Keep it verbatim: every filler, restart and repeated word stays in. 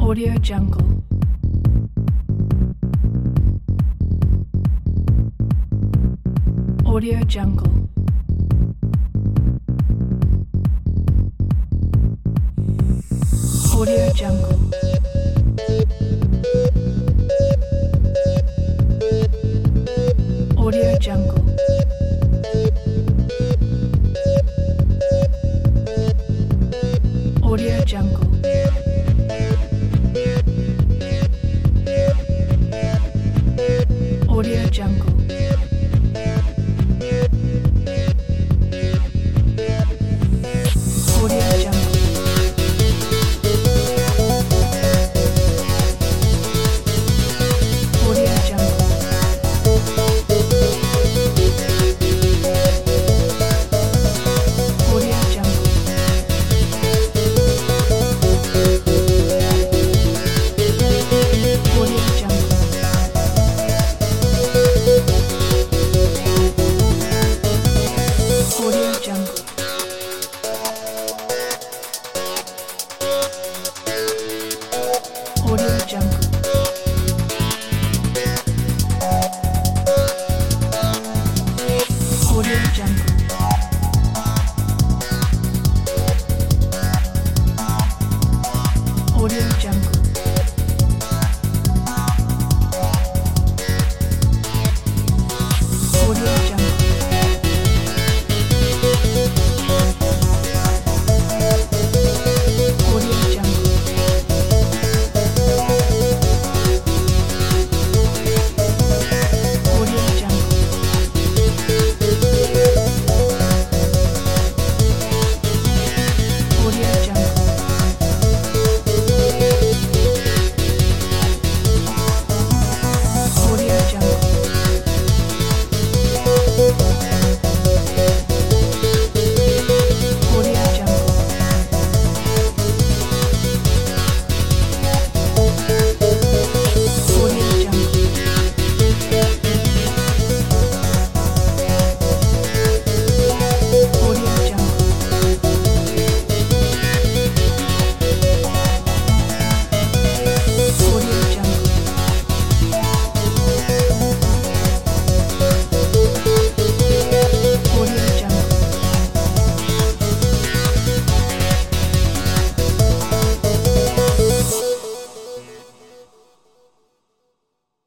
Audio Jungle. Audio Jungle. Audio Jungle. Audio Jungle. Audio Jungle. Audio Jungle. Audio Jungle. Audio Jungle. Audio Jungle. Audio Jungle. Audio Jungle. Audio Jungle. Audio Jungle. Audio Jungle.